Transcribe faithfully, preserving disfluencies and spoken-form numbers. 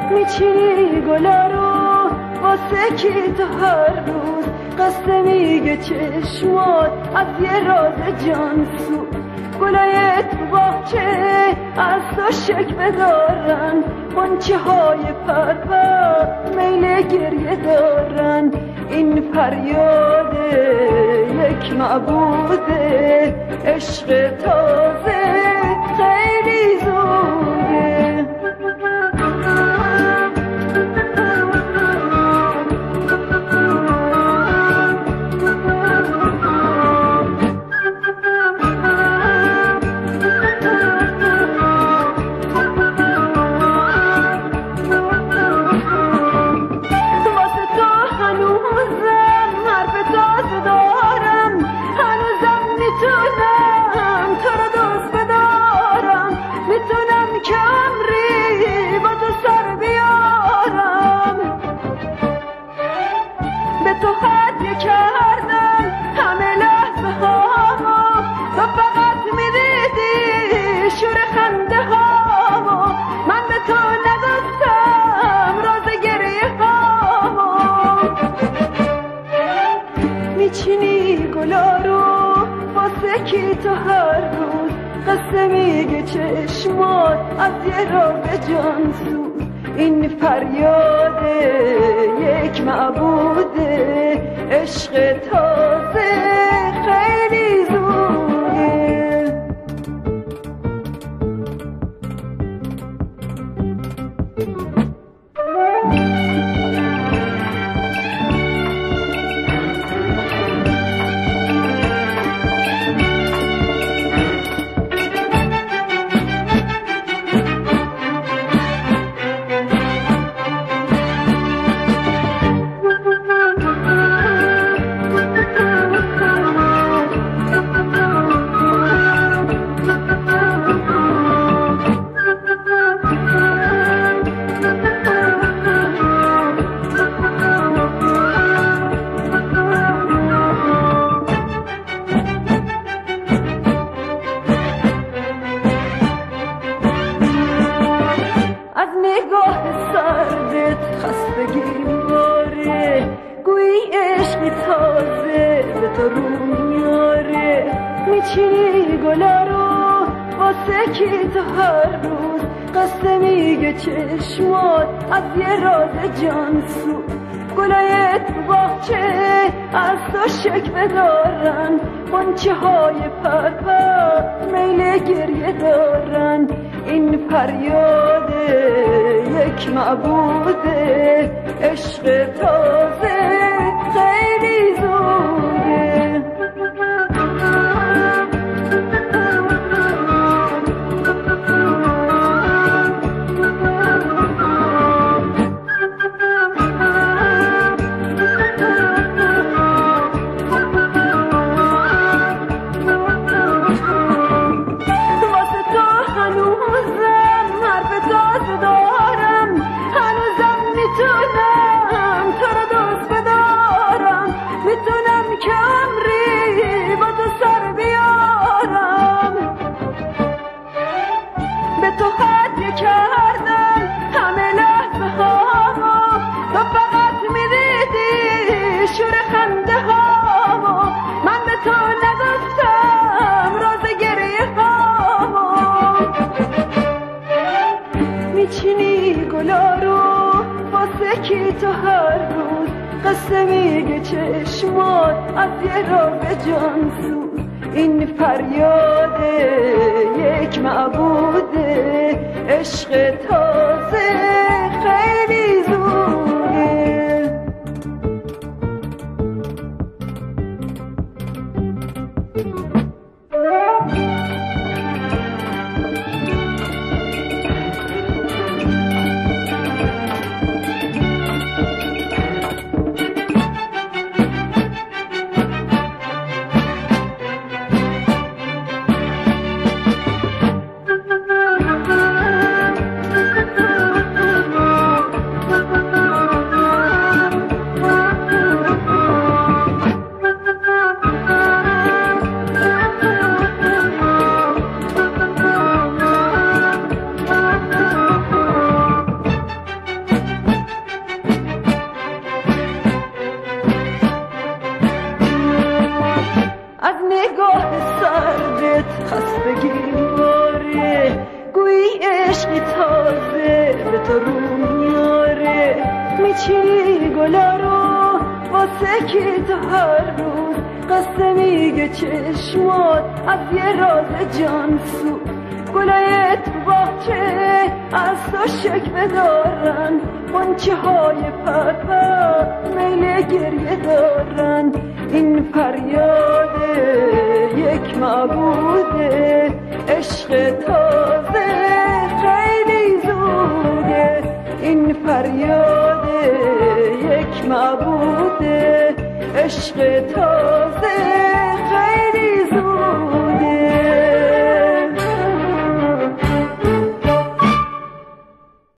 میچینی گلا رو واسه کی تو هر روز قصه میگه چشمات از یه راز جان سو گلای تو باغچه از تو شکوه دارن غنچه های پرپر میل گریه دارن این فریاد یک معبوده عشق تازه خیلی زوده کی تو هر روز قصه میگه چشمات از یه راز جان سوز این فریاد یک معبوده عشق تازه خیلی زوده میچینی گلا رو واسه کی تو هر روز قصه میگه چشمات از یه راز جان سو گلای تو باغچه از تو شکوه دارن غنچه های پرپر میل گریه دارن این فریاد یک معبوده عشق تازه خیلی زوده کی تو هر روز قصه میگه چشمات از یه راز جان سوز این فریاد یک معبوده عشق تازه خیلی زوده میچینی گلا رو واسه کی تو هر روز قصه میگه چشمات از یه راز جانسوز گلای تو باغچه از تو شکوه دارن غنچه های پرپر میل گریه دارن این فریاد یک معبوده عشق تازه خیلی زوده این فریاد یک معبوده عشق تازه